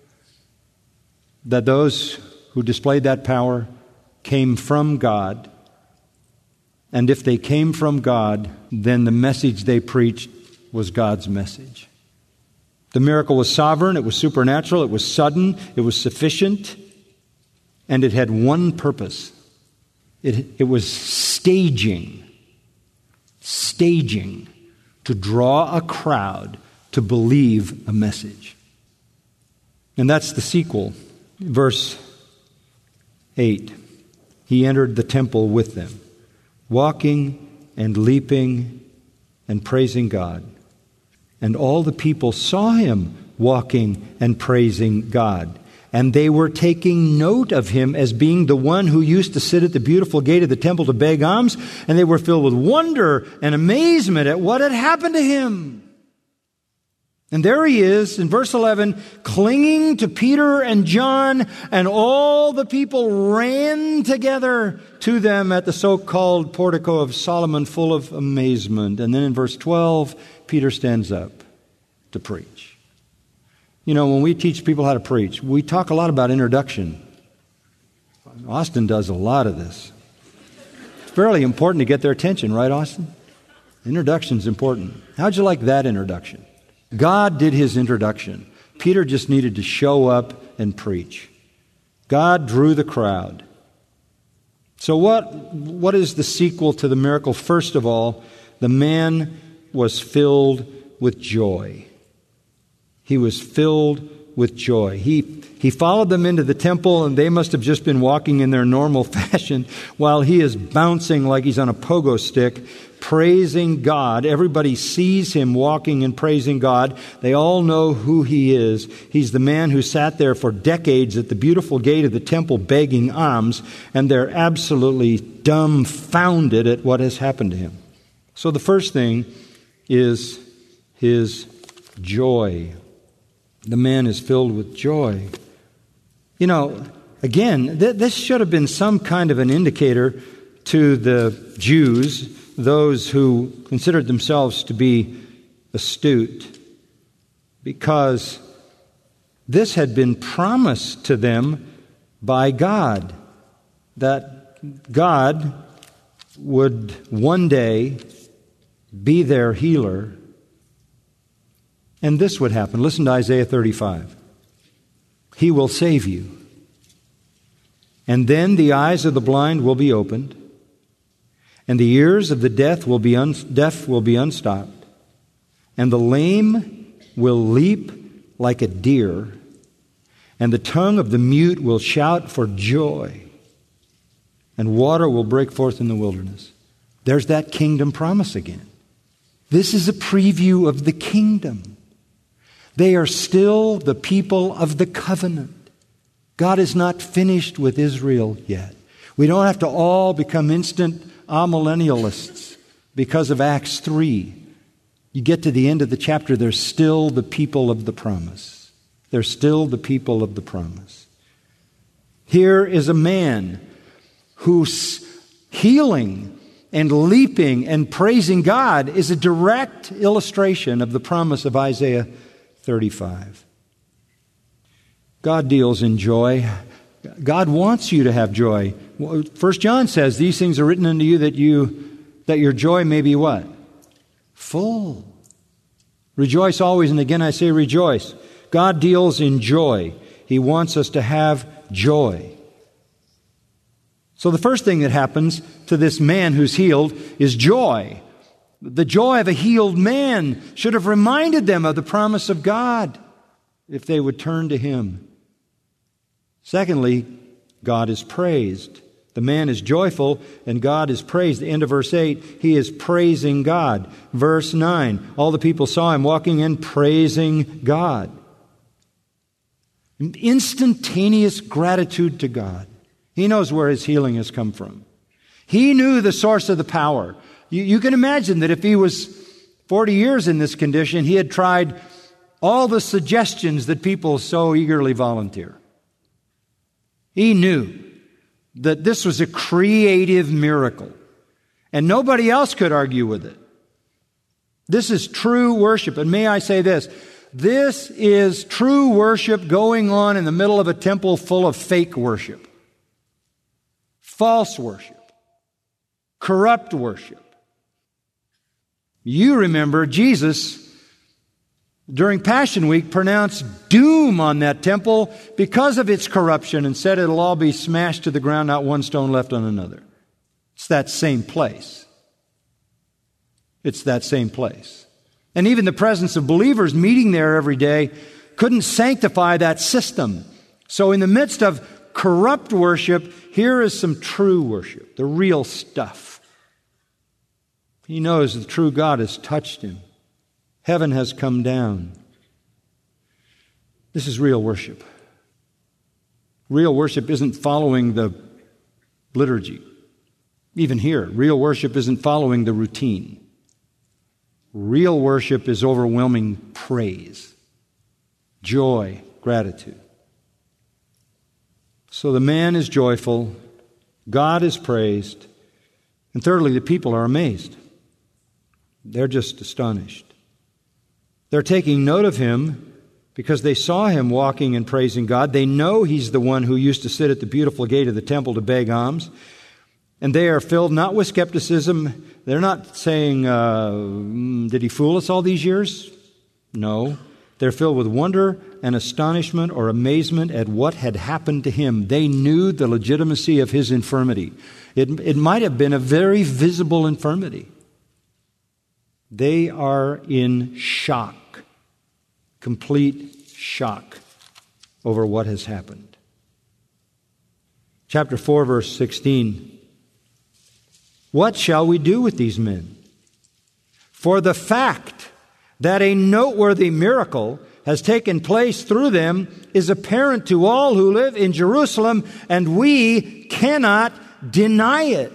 that those who displayed that power came from God. And if they came from God, then the message they preached was God's message. The miracle was sovereign, it was supernatural, it was sudden, it was sufficient, and it had one purpose. It was staging to draw a crowd to believe a message. And that's the sequel. Verse 8, he entered the temple with them, walking and leaping and praising God. And all the people saw him walking and praising God. And they were taking note of him as being the one who used to sit at the beautiful gate of the temple to beg alms. And they were filled with wonder and amazement at what had happened to him. And there he is in verse 11, clinging to Peter and John, and all the people ran together to them at the so-called portico of Solomon, full of amazement. And then in verse 12, Peter stands up to preach. You know, when we teach people how to preach, we talk a lot about introduction. Austin does a lot of this. It's fairly important to get their attention, right, Austin? Introduction's important. How'd you like that introduction? God did his introduction. Peter just needed to show up and preach. God drew the crowd. So what is the sequel to the miracle? First of all, the man was filled with joy. He was filled with joy. He followed them into the temple, and they must have just been walking in their normal fashion while he is bouncing like he's on a pogo stick, praising God. Everybody sees him walking and praising God. They all know who he is. He's the man who sat there for decades at the beautiful gate of the temple begging alms, and they're absolutely dumbfounded at what has happened to him. So the first thing is his joy. The man is filled with joy. You know, again, this should have been some kind of an indicator to the Jews, those who considered themselves to be astute, because this had been promised to them by God, that God would one day be their healer. And this would happen. Listen to Isaiah 35. He will save you. And then the eyes of the blind will be opened, and the ears of the deaf will be unstopped, and the lame will leap like a deer, and the tongue of the mute will shout for joy, and water will break forth in the wilderness. There's that kingdom promise again. This is a preview of the kingdom. They are still the people of the covenant. God is not finished with Israel yet. We don't have to all become instant amillennialists because of Acts 3. You get to the end of the chapter, they're still the people of the promise. They're still the people of the promise. Here is a man whose healing and leaping and praising God is a direct illustration of the promise of Isaiah 35. God deals in joy. God wants you to have joy. 1 John says, these things are written unto you that your joy may be what? Full. Rejoice always, and again I say rejoice. God deals in joy. He wants us to have joy. So the first thing that happens to this man who's healed is joy. The joy of a healed man should have reminded them of the promise of God if they would turn to Him. Secondly, God is praised. The man is joyful and God is praised. The end of verse 8, he is praising God. Verse 9, all the people saw him walking in praising God. Instantaneous gratitude to God. He knows where his healing has come from. He knew the source of the power. You can imagine that if he was 40 years in this condition, he had tried all the suggestions that people so eagerly volunteer. He knew that this was a creative miracle, and nobody else could argue with it. This is true worship. And may I say this is true worship going on in the middle of a temple full of fake worship, false worship, corrupt worship. You remember Jesus, during Passion Week, pronounced doom on that temple because of its corruption and said it'll all be smashed to the ground, not one stone left on another. It's that same place. It's that same place. And even the presence of believers meeting there every day couldn't sanctify that system. So in the midst of corrupt worship, here is some true worship, the real stuff. He knows the true God has touched him. Heaven has come down. This is real worship. Real worship isn't following the liturgy. Even here, real worship isn't following the routine. Real worship is overwhelming praise, joy, gratitude. So the man is joyful, God is praised, and thirdly, the people are amazed. They're just astonished. They're taking note of him because they saw him walking and praising God. They know he's the one who used to sit at the beautiful gate of the temple to beg alms. And they are filled not with skepticism. They're not saying, did he fool us all these years? No. They're filled with wonder and astonishment or amazement at what had happened to him. They knew the legitimacy of his infirmity. It might have been a very visible infirmity. They are in shock, complete shock over what has happened. Chapter 4, verse 16. What shall we do with these men? For the fact that a noteworthy miracle has taken place through them is apparent to all who live in Jerusalem, and we cannot deny it.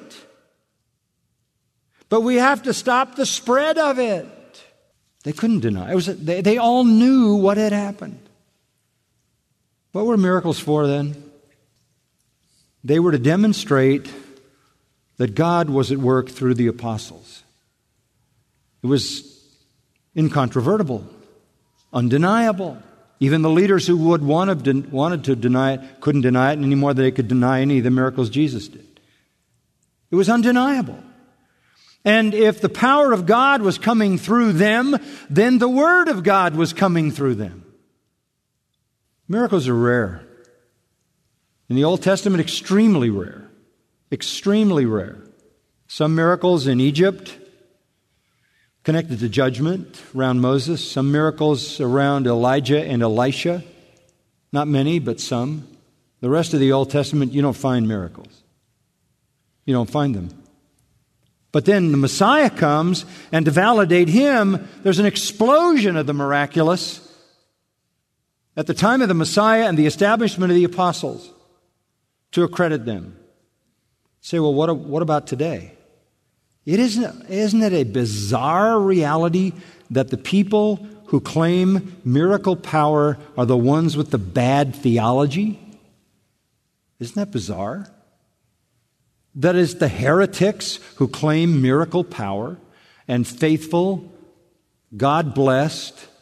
But we have to stop the spread of it. They couldn't deny it. They all knew what had happened. What were miracles for then? They were to demonstrate that God was at work through the apostles. It was incontrovertible, undeniable. Even the leaders who wanted to deny it couldn't deny it any more than they could deny any of the miracles Jesus did. It was undeniable. And if the power of God was coming through them, then the Word of God was coming through them. Miracles are rare. In the Old Testament, extremely rare. Extremely rare. Some miracles in Egypt, connected to judgment around Moses. Some miracles around Elijah and Elisha. Not many, but some. The rest of the Old Testament, you don't find miracles. You don't find them. But then the Messiah comes, and to validate him, there's an explosion of the miraculous at the time of the Messiah and the establishment of the apostles to accredit them. Say, well, what about today? Isn't it a bizarre reality that the people who claim miracle power are the ones with the bad theology? Isn't that bizarre? That is, the heretics who claim miracle power and faithful, God-blessed,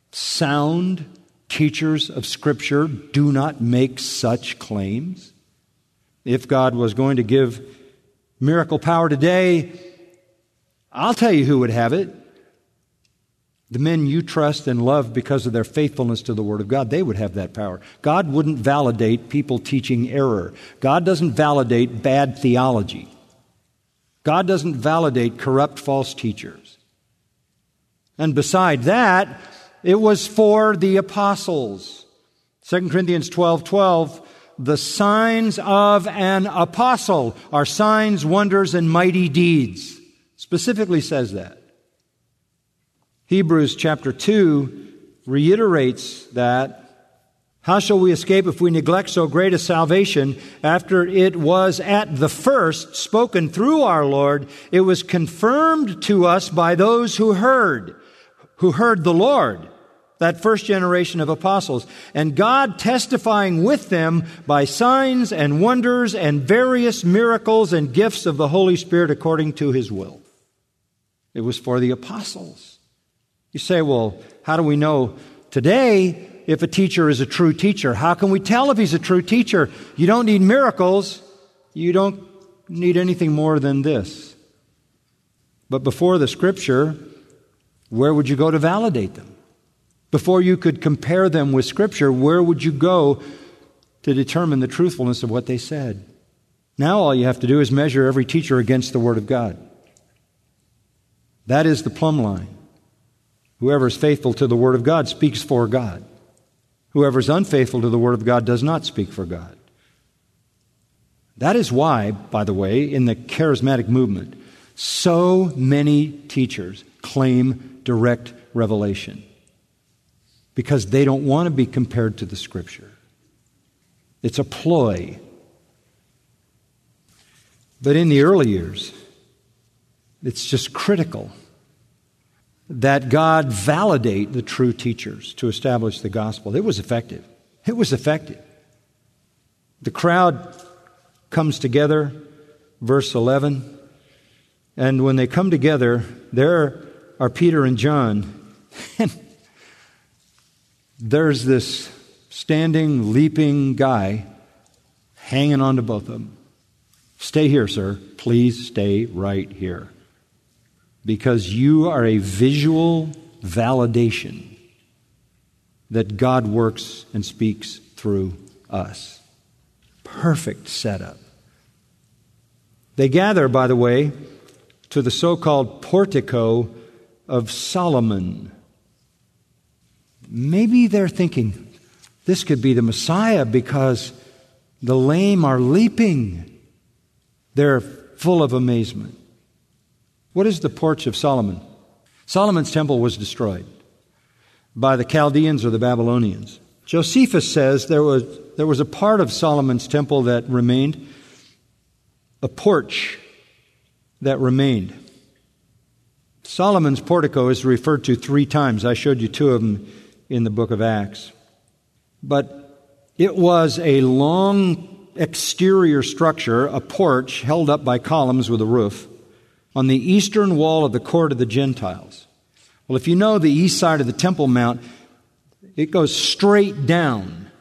sound teachers of Scripture do not make such claims. If God was going to give miracle power today, I'll tell you who would have it. The men you trust and love because of their faithfulness to the Word of God, they would have that power. God wouldn't validate people teaching error. God doesn't validate bad theology. God doesn't validate corrupt false teachers. And beside that, it was for the apostles. 2 Corinthians 12:12, the signs of an apostle are signs, wonders, and mighty deeds. Specifically says that. Hebrews chapter 2 reiterates that. How shall we escape if we neglect so great a salvation after it was at the first spoken through our Lord? It was confirmed to us by those who heard the Lord, that first generation of apostles, and God testifying with them by signs and wonders and various miracles and gifts of the Holy Spirit according to His will. It was for the apostles. You say, well, how do we know today if a teacher is a true teacher? How can we tell if he's a true teacher? You don't need miracles. You don't need anything more than this. But before the Scripture, where would you go to validate them? Before you could compare them with Scripture, where would you go to determine the truthfulness of what they said? Now all you have to do is measure every teacher against the Word of God. That is the plumb line. Whoever is faithful to the Word of God speaks for God. Whoever is unfaithful to the Word of God does not speak for God. That is why, by the way, in the charismatic movement, so many teachers claim direct revelation. Because they don't want to be compared to the Scripture. It's a ploy. But in the early years, it's just critical that God validate the true teachers to establish the gospel. It was effective. It was effective. The crowd comes together, verse 11, and when they come together, there are Peter and John, and there's this standing, leaping guy hanging on to both of them. Stay here, sir. Please stay right here. Because you are a visual validation that God works and speaks through us. Perfect setup. They gather, by the way, to the so-called portico of Solomon. Maybe they're thinking, this could be the Messiah because the lame are leaping. They're full of amazement. What is the porch of Solomon? Solomon's temple was destroyed by the Chaldeans or the Babylonians. Josephus says there was a part of Solomon's temple that remained, a porch that remained. Solomon's portico is referred to 3 times. I showed you 2 of them in the book of Acts. But it was a long exterior structure, a porch held up by columns with a roof, on the eastern wall of the court of the Gentiles. Well, if you know the east side of the Temple Mount, it goes straight down.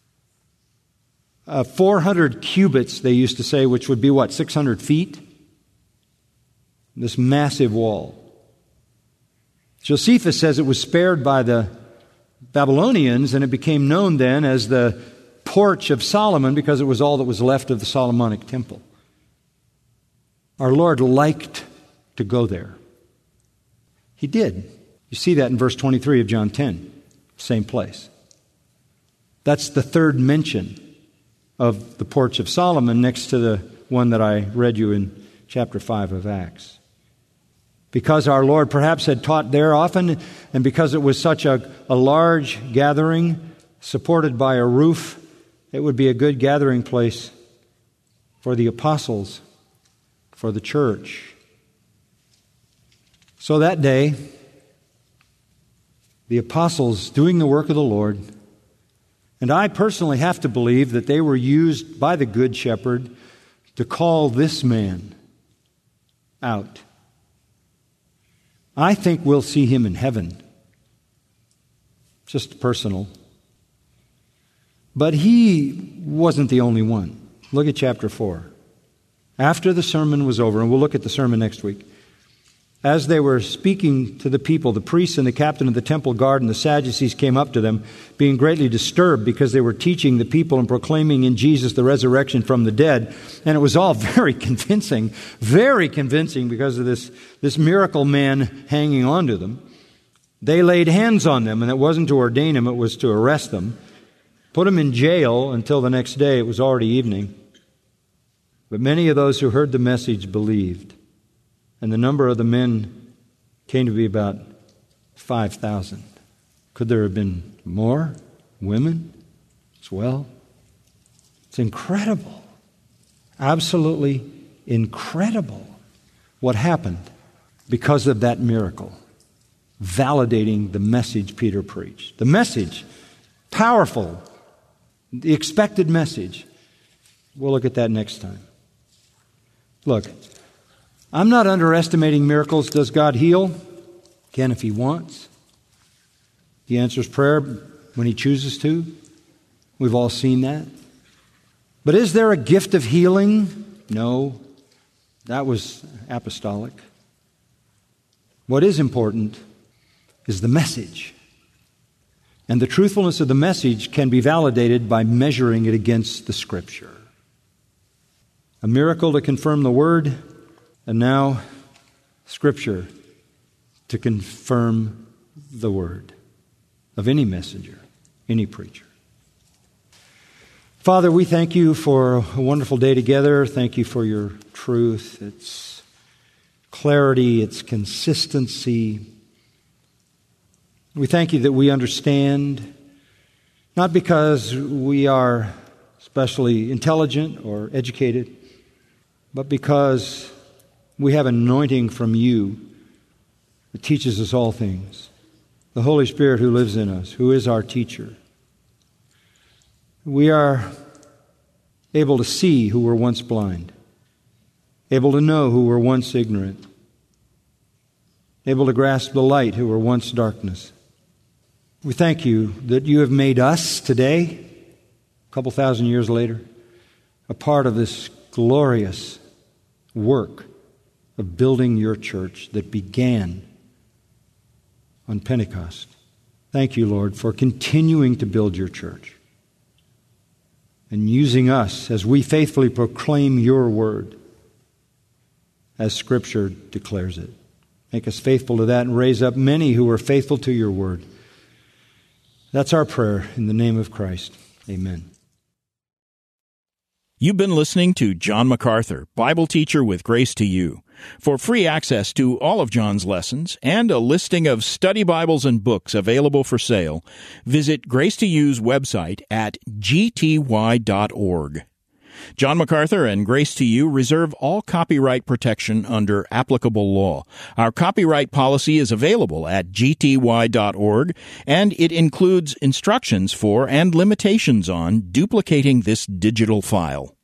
400 cubits, they used to say, which would be 600 feet? This massive wall. Josephus says it was spared by the Babylonians, and it became known then as the porch of Solomon because it was all that was left of the Solomonic temple. Our Lord liked to go there. He did. You see that in verse 23 of John 10. Same place. That's the third mention of the porch of Solomon next to the one that I read you in chapter 5 of Acts. Because our Lord perhaps had taught there often, and because it was such a large gathering supported by a roof, it would be a good gathering place for the apostles, for the church. So that day, the apostles doing the work of the Lord, and I personally have to believe that they were used by the Good Shepherd to call this man out. I think we'll see him in heaven. just personal. But he wasn't the only one. Look at chapter 4. After the sermon was over, and we'll look at the sermon next week, as they were speaking to the people, the priests and the captain of the temple guard and the Sadducees came up to them, being greatly disturbed because they were teaching the people and proclaiming in Jesus the resurrection from the dead. And it was all very convincing because of this miracle man hanging on to them. They laid hands on them, and it wasn't to ordain them, it was to arrest them. Put them in jail until the next day. It was already evening. But many of those who heard the message believed. And the number of the men came to be about 5,000. Could there have been more women as well? It's incredible. Absolutely incredible what happened because of that miracle, validating the message Peter preached. The message, powerful, the expected message. We'll look at that next time. Look, I'm not underestimating miracles. Does God heal? Can if He wants. He answers prayer when He chooses to. We've all seen that. But is there a gift of healing? No. That was apostolic. What is important is the message. And the truthfulness of the message can be validated by measuring it against the Scripture. A miracle to confirm the Word, and now Scripture to confirm the Word of any messenger, any preacher. Father, we thank You for a wonderful day together. Thank You for Your truth, its clarity, its consistency. We thank You that we understand, not because we are especially intelligent or educated, but because we have anointing from You that teaches us all things. The Holy Spirit who lives in us, who is our teacher. We are able to see who were once blind, able to know who were once ignorant, able to grasp the light who were once darkness. We thank You that You have made us today, a couple thousand years later, a part of this glorious work of building Your church that began on Pentecost. Thank You, Lord, for continuing to build Your church and using us as we faithfully proclaim Your word as Scripture declares it. Make us faithful to that and raise up many who are faithful to Your word. That's our prayer in the name of Christ. Amen. You've been listening to John MacArthur, Bible teacher with Grace to You. For free access to all of John's lessons and a listing of study Bibles and books available for sale, visit Grace to You's website at gty.org. John MacArthur and Grace to You reserve all copyright protection under applicable law. Our copyright policy is available at gty.org, and it includes instructions for and limitations on duplicating this digital file.